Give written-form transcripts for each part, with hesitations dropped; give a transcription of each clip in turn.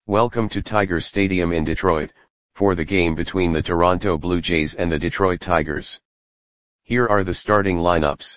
Welcome to Tiger Stadium in Detroit, for the game between the Toronto Blue Jays and the Detroit Tigers. Here are the starting lineups.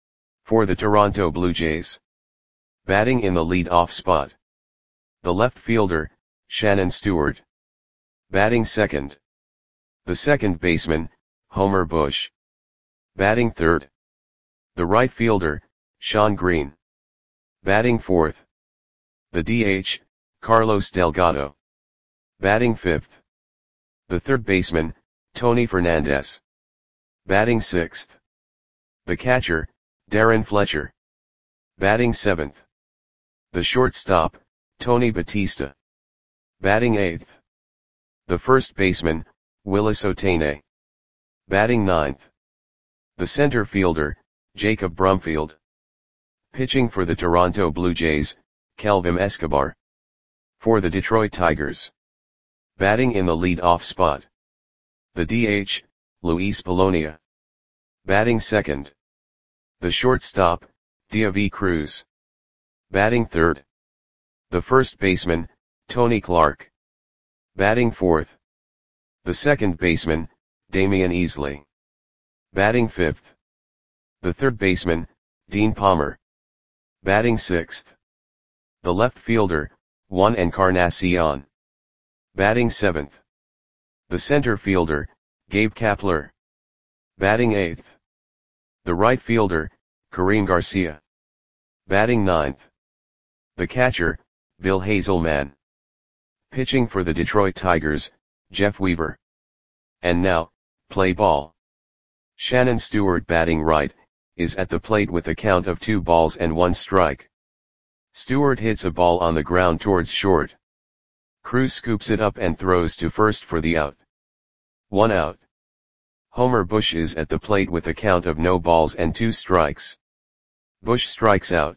For the Toronto Blue Jays. Batting in the lead-off spot. The left fielder, Shannon Stewart. Batting second. The second baseman, Homer Bush. Batting third. The right fielder, Shawn Green. Batting fourth. The DH, Carlos Delgado. Batting fifth. The third baseman, Tony Fernandez. Batting sixth. The catcher, Darren Fletcher. Batting seventh. The shortstop, Tony Batista. Batting eighth. The first baseman, Willis Ohtani. Batting ninth. The center fielder, Jacob Brumfield. Pitching for the Toronto Blue Jays, Kelvin Escobar. For the Detroit Tigers. Batting in the lead-off spot. The DH, Luis Polonia. Batting second. The shortstop, Deivi Cruz. Batting third. The first baseman, Tony Clark. Batting fourth. The second baseman, Damian Easley. Batting fifth. The third baseman, Dean Palmer. Batting sixth. The left fielder, Juan Encarnacion. Batting seventh. The center fielder, Gabe Kapler. Batting eighth. The right fielder, Kareem Garcia. Batting ninth. The catcher, Bill Hazelman. Pitching for the Detroit Tigers, Jeff Weaver. And now, play ball. Shannon Stewart batting right, is at the plate with a count of 2 balls and 1 strike. Stewart hits a ball on the ground towards short. Cruz scoops it up and throws to first for the out. 1 out. Homer Bush is at the plate with a count of no balls and 2 strikes. Bush strikes out.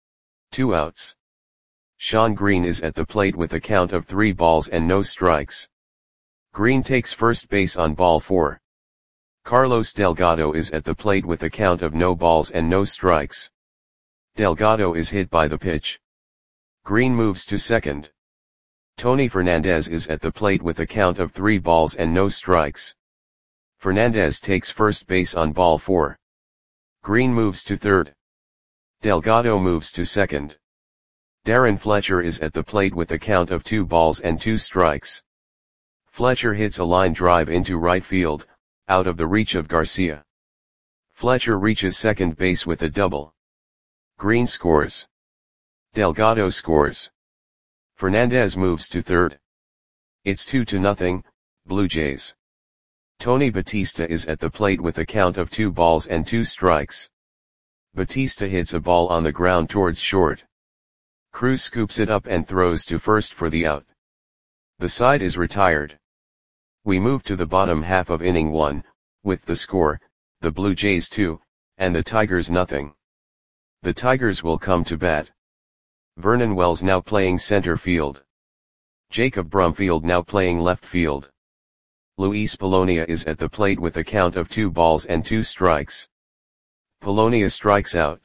2 outs. Shawn Green is at the plate with a count of 3 balls and no strikes. Green takes first base on ball 4. Carlos Delgado is at the plate with a count of no balls and no strikes. Delgado is hit by the pitch. Green moves to second. Tony Fernandez is at the plate with a count of 3 balls and no strikes. Fernandez takes first base on ball 4. Green moves to third. Delgado moves to second. Darren Fletcher is at the plate with a count of 2 balls and 2 strikes. Fletcher hits a line drive into right field, out of the reach of Garcia. Fletcher reaches second base with a double. Green scores. Delgado scores. Fernandez moves to third. It's 2-0, Blue Jays. Tony Batista is at the plate with a count of 2 balls and 2 strikes. Batista hits a ball on the ground towards short. Cruz scoops it up and throws to first for the out. The side is retired. We move to the bottom half of inning 1, with the score, the Blue Jays 2, and the Tigers nothing. The Tigers will come to bat. Vernon Wells now playing center field. Jacob Brumfield now playing left field. Luis Polonia is at the plate with a count of 2 balls and 2 strikes. Polonia strikes out.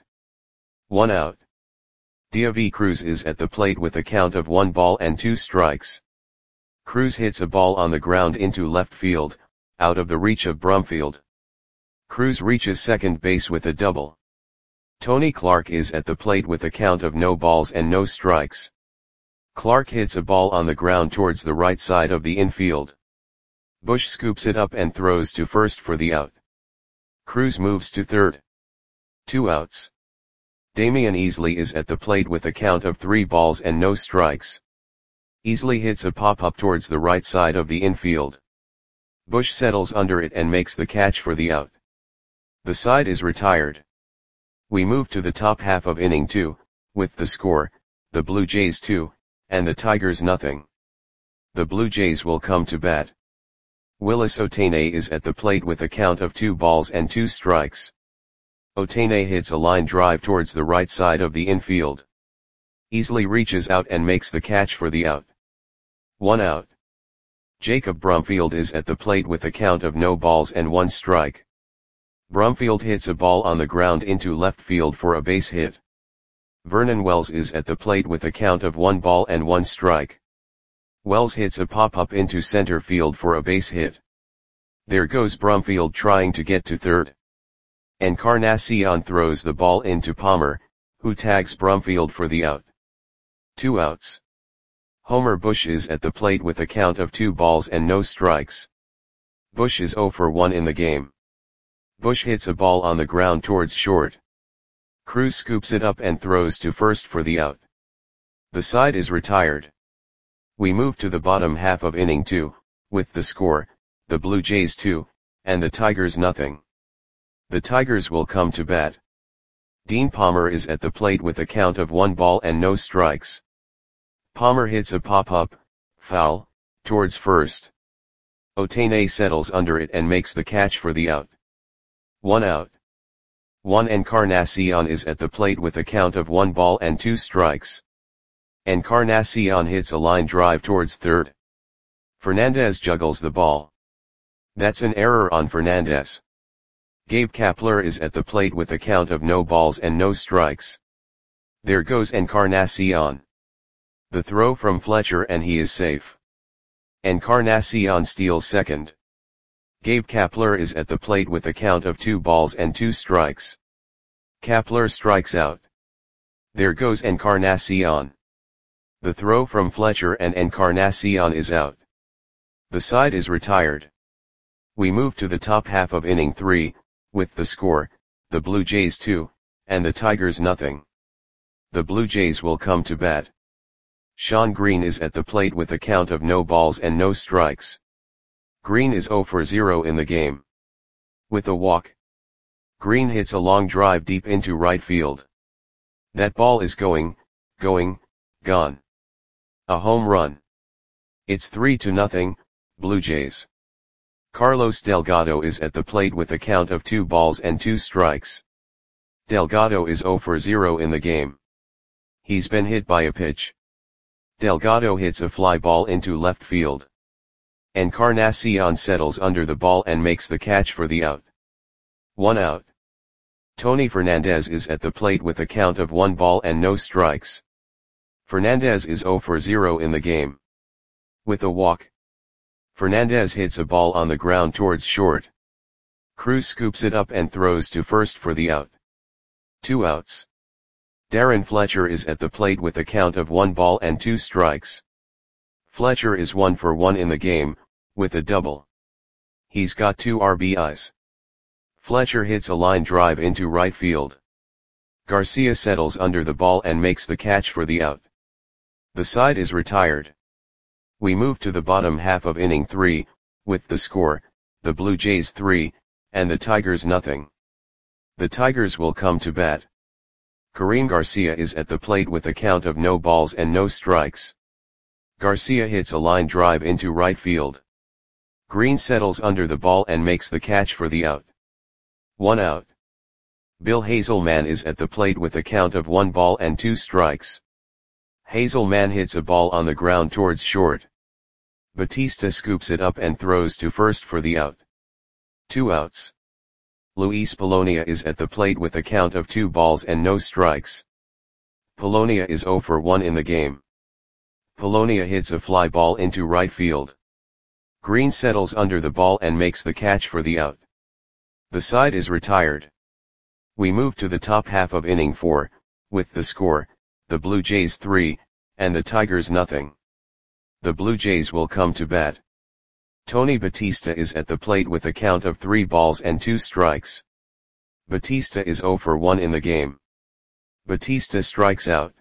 1 out. Deivi Cruz is at the plate with a count of 1 ball and 2 strikes. Cruz hits a ball on the ground into left field, out of the reach of Brumfield. Cruz reaches second base with a double. Tony Clark is at the plate with a count of no balls and no strikes. Clark hits a ball on the ground towards the right side of the infield. Bush scoops it up and throws to first for the out. Cruz moves to third. 2 outs. Damian Easley is at the plate with a count of 3 balls and no strikes. Easley hits a pop-up towards the right side of the infield. Bush settles under it and makes the catch for the out. The side is retired. We move to the top half of inning 2, with the score, the Blue Jays 2, and the Tigers nothing. The Blue Jays will come to bat. Willis Ohtani is at the plate with a count of 2 balls and 2 strikes. Ohtani hits a line drive towards the right side of the infield. Easley reaches out and makes the catch for the out. 1 out. Jacob Brumfield is at the plate with a count of no balls and 1 strike. Brumfield hits a ball on the ground into left field for a base hit. Vernon Wells is at the plate with a count of 1 ball and 1 strike. Wells hits a pop-up into center field for a base hit. There goes Brumfield trying to get to third. Encarnacion throws the ball into Palmer, who tags Brumfield for the out. 2 outs. Homer Bush is at the plate with a count of 2 balls and no strikes. Bush is 0 for 1 in the game. Bush hits a ball on the ground towards short. Cruz scoops it up and throws to first for the out. The side is retired. We move to the bottom half of inning 2, with the score, the Blue Jays 2, and the Tigers nothing. The Tigers will come to bat. Dean Palmer is at the plate with a count of 1 ball and no strikes. Palmer hits a pop-up, foul, towards first. Ohtani settles under it and makes the catch for the out. 1 out. Juan Encarnacion is at the plate with a count of 1 ball and 2 strikes. Encarnacion hits a line drive towards third. Fernandez juggles the ball. That's an error on Fernandez. Gabe Kapler is at the plate with a count of no balls and no strikes. There goes Encarnacion. The throw from Fletcher and he is safe. Encarnacion steals second. Gabe Kapler is at the plate with a count of 2 balls and 2 strikes. Kapler strikes out. There goes Encarnacion. The throw from Fletcher and Encarnacion is out. The side is retired. We move to the top half of inning 3, with the score, the Blue Jays 2, and the Tigers nothing. The Blue Jays will come to bat. Shawn Green is at the plate with a count of no balls and no strikes. Green is 0 for 0 in the game. With a walk. Green hits a long drive deep into right field. That ball is going, gone. A home run. It's 3-0, Blue Jays. Carlos Delgado is at the plate with a count of 2 balls and 2 strikes. Delgado is 0 for 0 in the game. He's been hit by a pitch. Delgado hits a fly ball into left field. Encarnacion settles under the ball and makes the catch for the out. 1 out. Tony Fernandez is at the plate with a count of 1 ball and no strikes. Fernandez is 0 for 0 in the game. With a walk. Fernandez hits a ball on the ground towards short. Cruz scoops it up and throws to first for the out. 2 outs. Darren Fletcher is at the plate with a count of 1 ball and 2 strikes. Fletcher is 1 for 1 in the game, with a double. He's got 2 RBIs. Fletcher hits a line drive into right field. Garcia settles under the ball and makes the catch for the out. The side is retired. We move to the bottom half of inning 3, with the score, the Blue Jays 3, and the Tigers nothing. The Tigers will come to bat. Kareem Garcia is at the plate with a count of no balls and no strikes. Garcia hits a line drive into right field. Green settles under the ball and makes the catch for the out. 1 out. Bill Hazelman is at the plate with a count of 1 ball and 2 strikes. Hazelman hits a ball on the ground towards short. Batista scoops it up and throws to first for the out. 2 outs. Luis Polonia is at the plate with a count of 2 balls and no strikes. Polonia is 0 for 1 in the game. Polonia hits a fly ball into right field. Green settles under the ball and makes the catch for the out. The side is retired. We move to the top half of inning 4, with the score, the Blue Jays 3, and the Tigers nothing. The Blue Jays will come to bat. Tony Batista is at the plate with a count of 3 balls and 2 strikes. Batista is 0 for 1 in the game. Batista strikes out.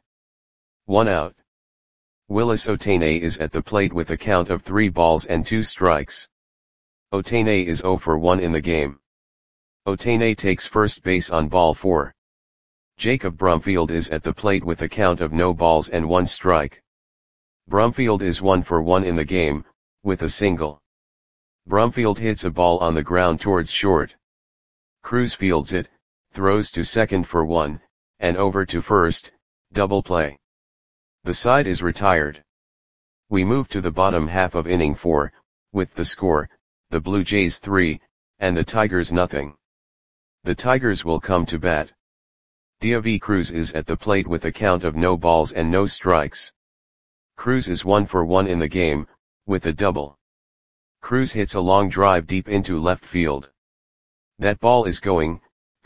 1 out. Willis Ohtani is at the plate with a count of 3 balls and 2 strikes. Ohtani is 0 for 1 in the game. Ohtani takes first base on ball 4. Jacob Brumfield is at the plate with a count of no balls and 1 strike. Brumfield is 1 for 1 in the game, with a single. Brumfield hits a ball on the ground towards short. Cruz fields it, throws to second for 1, and over to first, double play. The side is retired. We move to the bottom half of inning 4, with the score, the Blue Jays 3, and the Tigers nothing. The Tigers will come to bat. Diaby Cruz is at the plate with a count of no balls and no strikes. Cruz is 1 for 1 in the game, with a double. Cruz hits a long drive deep into left field. That ball is going,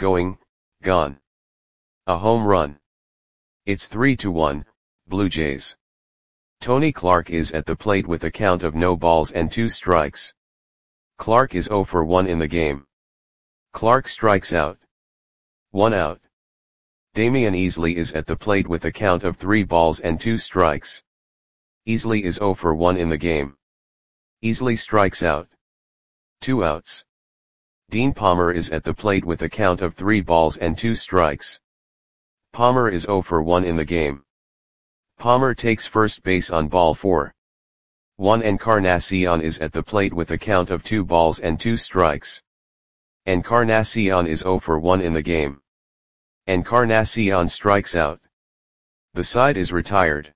gone. A home run. It's 3-1, Blue Jays. Tony Clark is at the plate with a count of no balls and 2 strikes. Clark is 0 for 1 in the game. Clark strikes out. 1 out. Damian Easley is at the plate with a count of 3 balls and 2 strikes. Easley is 0 for 1 in the game. Easley strikes out. 2 outs. Dean Palmer is at the plate with a count of 3 balls and 2 strikes. Palmer is 0 for 1 in the game. Palmer takes first base on ball 4. Juan Encarnacion is at the plate with a count of 2 balls and 2 strikes. Encarnacion is 0 for 1 in the game. Encarnacion strikes out. The side is retired.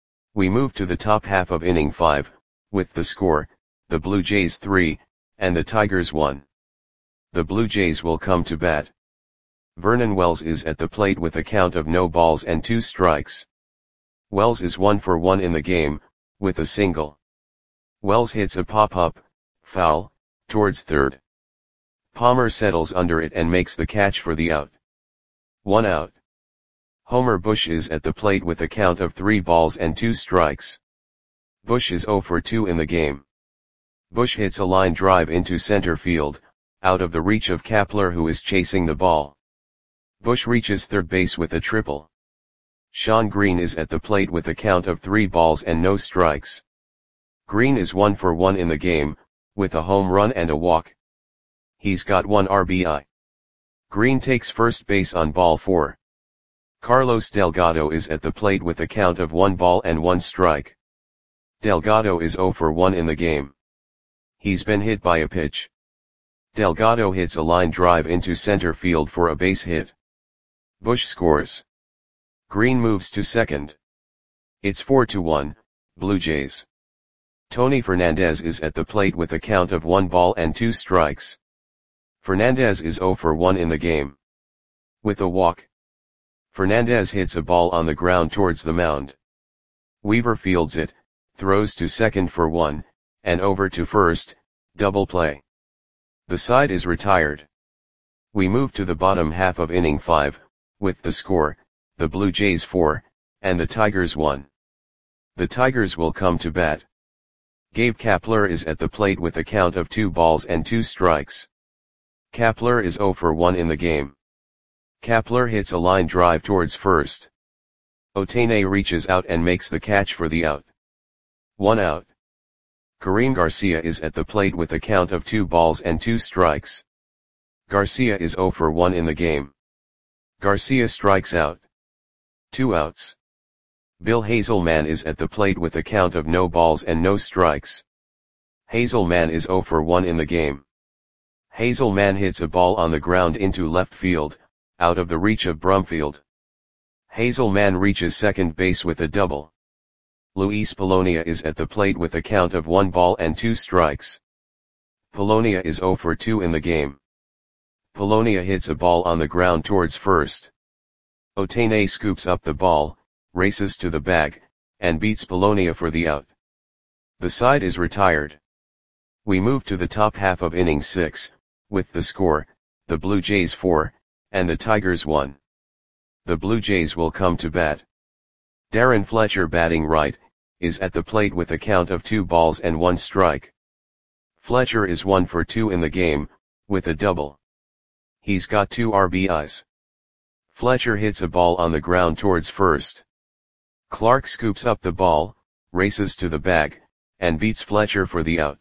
We move to the top half of inning 5, with the score, the Blue Jays 3, and the Tigers 1. The Blue Jays will come to bat. Vernon Wells is at the plate with a count of no balls and 2 strikes. Wells is 1 for 1 in the game, with a single. Wells hits a pop-up, foul, towards third. Palmer settles under it and makes the catch for the out. 1 out. Homer Bush is at the plate with a count of 3 balls and 2 strikes. Bush is 0 for 2 in the game. Bush hits a line drive into center field, out of the reach of Kapler, who is chasing the ball. Bush reaches third base with a triple. Shawn Green is at the plate with a count of 3 balls and no strikes. Green is 1 for 1 in the game, with a home run and a walk. He's got 1 RBI. Green takes first base on ball 4. Carlos Delgado is at the plate with a count of 1 ball and 1 strike. Delgado is 0 for 1 in the game. He's been hit by a pitch. Delgado hits a line drive into center field for a base hit. Bush scores. Green moves to second. It's 4-1, Blue Jays. Tony Fernandez is at the plate with a count of 1 ball and 2 strikes. Fernandez is 0 for 1 in the game. With a walk. Fernandez hits a ball on the ground towards the mound. Weaver fields it, throws to second for 1, and over to first, double play. The side is retired. We move to the bottom half of inning 5, with the score, the Blue Jays 4, and the Tigers 1. The Tigers will come to bat. Gabe Kapler is at the plate with a count of 2 balls and 2 strikes. Kapler is 0 for 1 in the game. Kapler hits a line drive towards first. Otene reaches out and makes the catch for the out. 1 out. Kareem Garcia is at the plate with a count of 2 balls and 2 strikes. Garcia is 0 for 1 in the game. Garcia strikes out. 2 outs. Bill Hazelman is at the plate with a count of no balls and no strikes. Hazelman is 0 for 1 in the game. Hazelman hits a ball on the ground into left field, out of the reach of Brumfield. Hazelman reaches second base with a double. Luis Polonia is at the plate with a count of 1 ball and 2 strikes. Polonia is 0 for 2 in the game. Polonia hits a ball on the ground towards first. Otene scoops up the ball, races to the bag, and beats Polonia for the out. The side is retired. We move to the top half of inning 6, with the score, the Blue Jays 4, and the Tigers 1. The Blue Jays will come to bat. Darren Fletcher, batting right, is at the plate with a count of 2 balls and 1 strike. Fletcher is 1 for 2 in the game, with a double. He's got 2 RBIs. Fletcher hits a ball on the ground towards first. Clark scoops up the ball, races to the bag, and beats Fletcher for the out.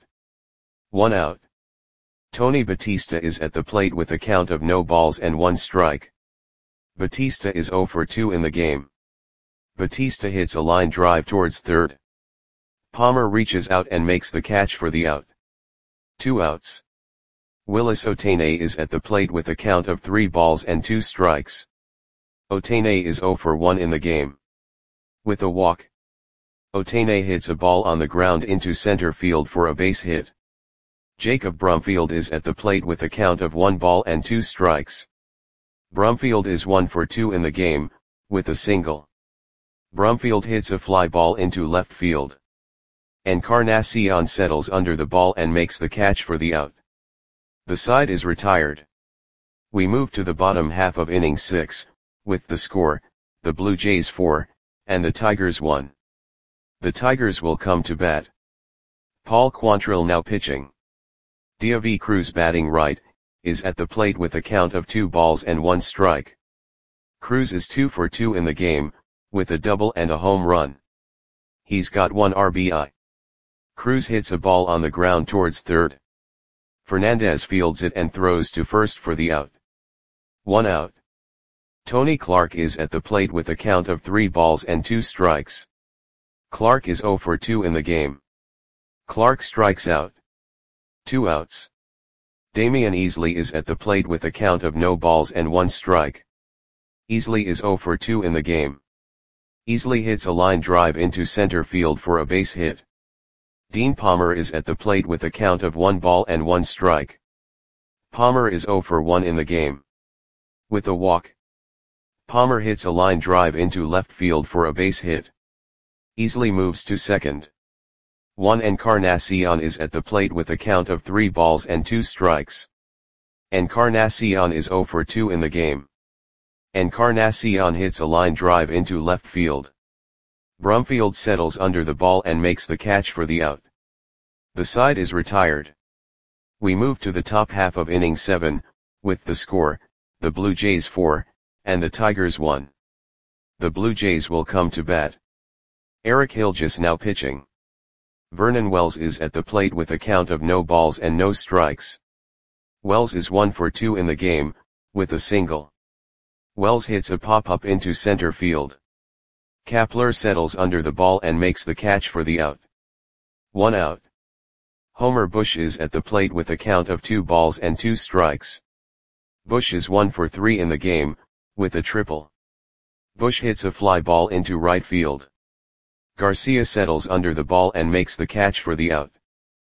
1 out. Tony Batista is at the plate with a count of no balls and 1 strike. Batista is 0 for 2 in the game. Batista hits a line drive towards third. Palmer reaches out and makes the catch for the out. 2 outs. Willis Otene is at the plate with a count of 3 balls and 2 strikes. Otene is 0 for 1 in the game. With a walk. Otene hits a ball on the ground into center field for a base hit. Jacob Brumfield is at the plate with a count of 1 ball and 2 strikes. Brumfield is 1 for 2 in the game, with a single. Brumfield hits a fly ball into left field. Encarnacion settles under the ball and makes the catch for the out. The side is retired. We move to the bottom half of inning 6, with the score, the Blue Jays 4, and the Tigers 1. The Tigers will come to bat. Paul Quantrill now pitching. Deivi Cruz batting right, is at the plate with a count of 2 balls and 1 strike. Cruz is 2 for 2 in the game, with a double and a home run. He's got 1 RBI. Cruz hits a ball on the ground towards third. Fernandez fields it and throws to first for the out. 1 out. Tony Clark is at the plate with a count of 3 balls and 2 strikes. Clark is 0 for 2 in the game. Clark strikes out. 2 outs. Damian Easley is at the plate with a count of no balls and 1 strike. Easley is 0 for 2 in the game. Easley hits a line drive into center field for a base hit. Dean Palmer is at the plate with a count of 1 ball and 1 strike. Palmer is 0 for 1 in the game. With a walk, Palmer hits a line drive into left field for a base hit. Easley moves to second. Juan Encarnacion is at the plate with a count of 3 balls and 2 strikes. Encarnacion is 0 for 2 in the game. Encarnacion hits a line drive into left field. Brumfield settles under the ball and makes the catch for the out. The side is retired. We move to the top half of inning 7, with the score, the Blue Jays 4, and the Tigers 1. The Blue Jays will come to bat. Eric Hillgess now pitching. Vernon Wells is at the plate with a count of no balls and no strikes. Wells is 1 for 2 in the game, with a single. Wells hits a pop-up into center field. Kapler settles under the ball and makes the catch for the out. 1 out. Homer Bush is at the plate with a count of 2 balls and 2 strikes. Bush is 1 for 3 in the game, with a triple. Bush hits a fly ball into right field. Garcia settles under the ball and makes the catch for the out.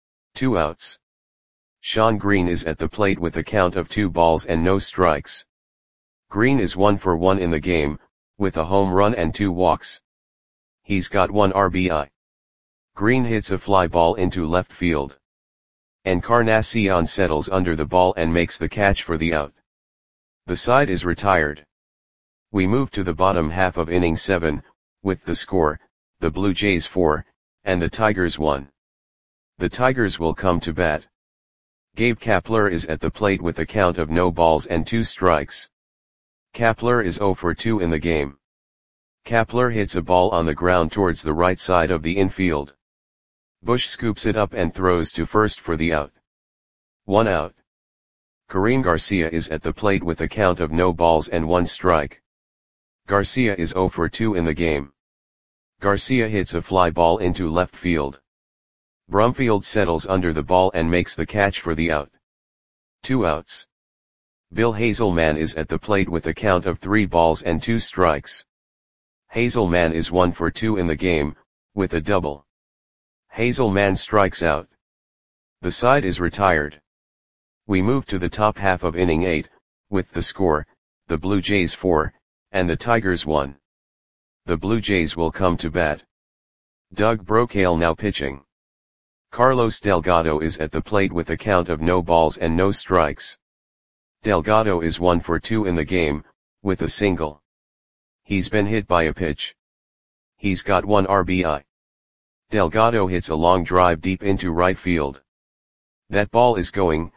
2 outs. Sean Green is at the plate with a count of 2 balls and no strikes. Green is 1 for 1 in the game, with a home run and 2 walks. He's got 1 RBI. Green hits a fly ball into left field. Encarnacion settles under the ball and makes the catch for the out. The side is retired. We move to the bottom half of inning 7, with the score, the Blue Jays 4, and the Tigers 1. The Tigers will come to bat. Gabe Kapler is at the plate with a count of no balls and 2 strikes. Kapler is 0 for 2 in the game. Kapler hits a ball on the ground towards the right side of the infield. Bush scoops it up and throws to first for the out. 1 out. Karim Garcia is at the plate with a count of no balls and 1 strike. Garcia is 0 for 2 in the game. Garcia hits a fly ball into left field. Brumfield settles under the ball and makes the catch for the out. 2 outs. Bill Hazelman is at the plate with a count of 3 balls and 2 strikes. Hazelman is 1 for 2 in the game, with a double. Hazelman strikes out. The side is retired. We move to the top half of inning 8, with the score, the Blue Jays 4, and the Tigers 1. The Blue Jays will come to bat. Doug Brocail now pitching. Carlos Delgado is at the plate with a count of no balls and no strikes. Delgado is 1 for 2 in the game, with a single. He's been hit by a pitch. He's got 1 RBI. Delgado hits a long drive deep into right field. That ball is gone.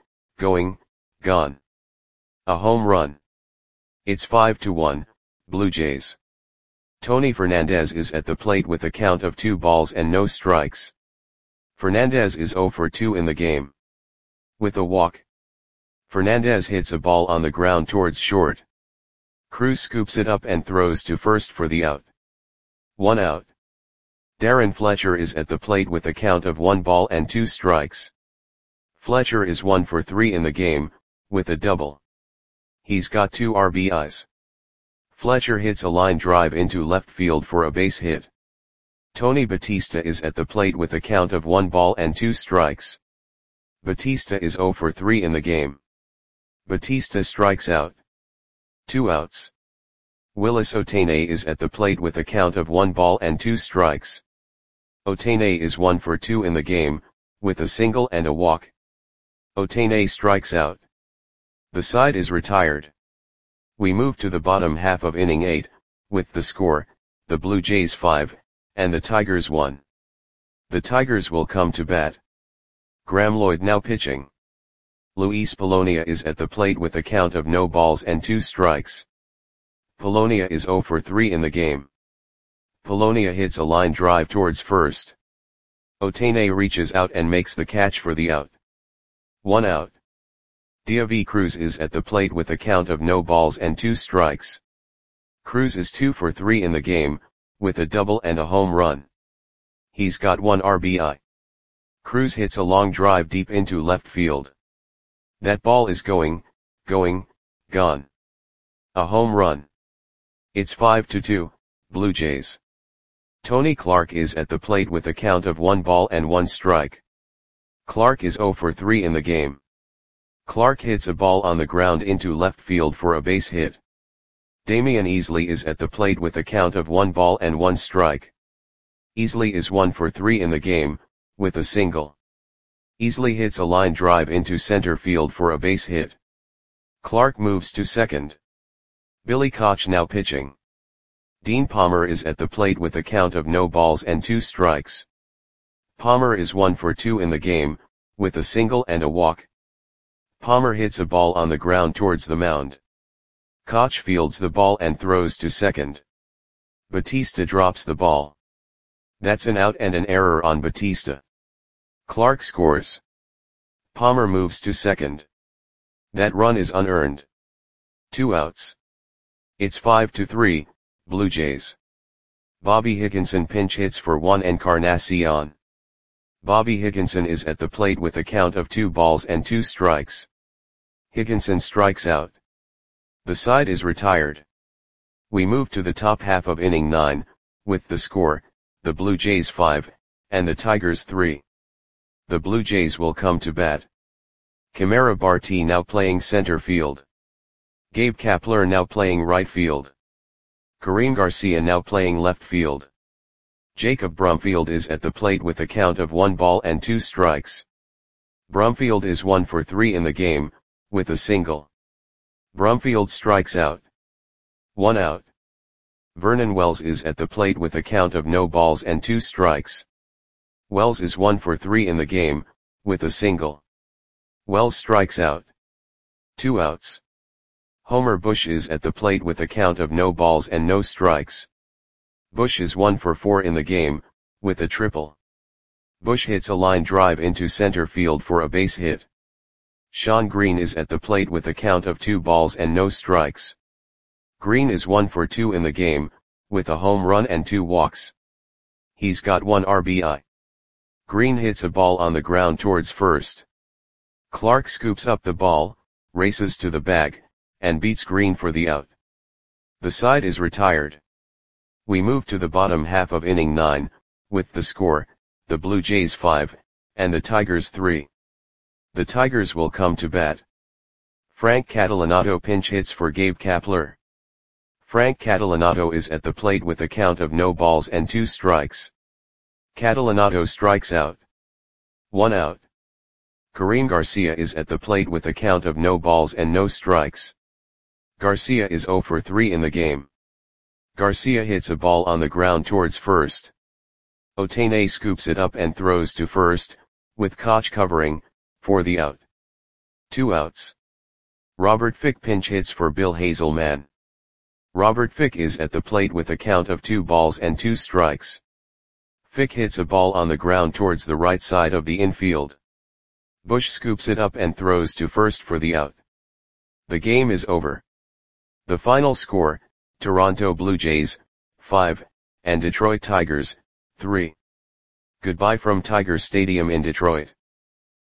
A home run. It's 5-1, Blue Jays. Tony Fernandez is at the plate with a count of 2 balls and no strikes. Fernandez is 0 for 2 in the game. With a walk, Fernandez hits a ball on the ground towards short. Cruz scoops it up and throws to first for the out. 1 out. Darren Fletcher is at the plate with a count of 1 ball and 2 strikes. Fletcher is 1 for 3 in the game, with a double. He's got 2 RBIs. Fletcher hits a line drive into left field for a base hit. Tony Batista is at the plate with a count of 1 ball and 2 strikes. Batista is 0 for 3 in the game. Batista strikes out. 2 outs. Willis Ohtane is at the plate with a count of 1 ball and 2 strikes. Ohtane is 1 for 2 in the game, with a single and a walk. Ohtane strikes out. The side is retired. We move to the bottom half of inning 8, with the score, the Blue Jays 5, and the Tigers 1. The Tigers will come to bat. Graeme Lloyd now pitching. Luis Polonia is at the plate with a count of no balls and 2 strikes. Polonia is 0 for 3 in the game. Polonia hits a line drive towards first. Ohtane reaches out and makes the catch for the out. 1 out. Deivi Cruz is at the plate with a count of no balls and 2 strikes. Cruz is 2 for 3 in the game, with a double and a home run. He's got 1 RBI. Cruz hits a long drive deep into left field. That ball is gone. A home run. It's 5-2, Blue Jays. Tony Clark is at the plate with a count of 1 ball and 1 strike. Clark is 0 for 3 in the game. Clark hits a ball on the ground into left field for a base hit. Damian Easley is at the plate with a count of 1 ball and 1 strike. Easley is 1 for 3 in the game, with a single. Easley hits a line drive into center field for a base hit. Clark moves to second. Billy Koch now pitching. Dean Palmer is at the plate with a count of no balls and 2 strikes. Palmer is 1 for 2 in the game, with a single and a walk. Palmer hits a ball on the ground towards the mound. Koch fields the ball and throws to second. Batista drops the ball. That's an out and an error on Batista. Clark scores. Palmer moves to second. That run is unearned. 2 outs. It's 5-3, Blue Jays. Bobby Higginson pinch hits for 1 Encarnacion. Bobby Higginson is at the plate with a count of 2 balls and 2 strikes. Higginson strikes out. The side is retired. We move to the top half of inning 9, with the score, the Blue Jays 5, and the Tigers 3. The Blue Jays will come to bat. Kamara Barti now playing center field. Gabe Kapler now playing right field. Karim Garcia now playing left field. Jacob Brumfield is at the plate with a count of 1 ball and 2 strikes. Brumfield is 1 for 3 in the game, with a single. Brumfield strikes out. 1 out. Vernon Wells is at the plate with a count of no balls and 2 strikes. Wells is 1 for 3 in the game, with a single. Wells strikes out. 2 outs. Homer Bush is at the plate with a count of no balls and no strikes. Bush is 1 for 4 in the game, with a triple. Bush hits a line drive into center field for a base hit. Sean Green is at the plate with a count of 2 balls and no strikes. Green is 1 for 2 in the game, with a home run and 2 walks. He's got 1 RBI. Green hits a ball on the ground towards first. Clark scoops up the ball, races to the bag, and beats Green for the out. The side is retired. We move to the bottom half of inning 9, with the score, the Blue Jays 5, and the Tigers 3. The Tigers will come to bat. Frank Catalanato pinch hits for Gabe Kapler. Frank Catalanato is at the plate with a count of no balls and 2 strikes. Catalanato strikes out. 1 out. Karim Garcia is at the plate with a count of no balls and no strikes. Garcia is 0 for 3 in the game. Garcia hits a ball on the ground towards first. Ohtane scoops it up and throws to first, with Koch covering, for the out. 2 outs. Robert Fick pinch hits for Bill Hazelman. Robert Fick is at the plate with a count of 2 balls and 2 strikes. Fick hits a ball on the ground towards the right side of the infield. Bush scoops it up and throws to first for the out. The game is over. The final score, Toronto Blue Jays, 5, and Detroit Tigers, 3. Goodbye from Tiger Stadium in Detroit.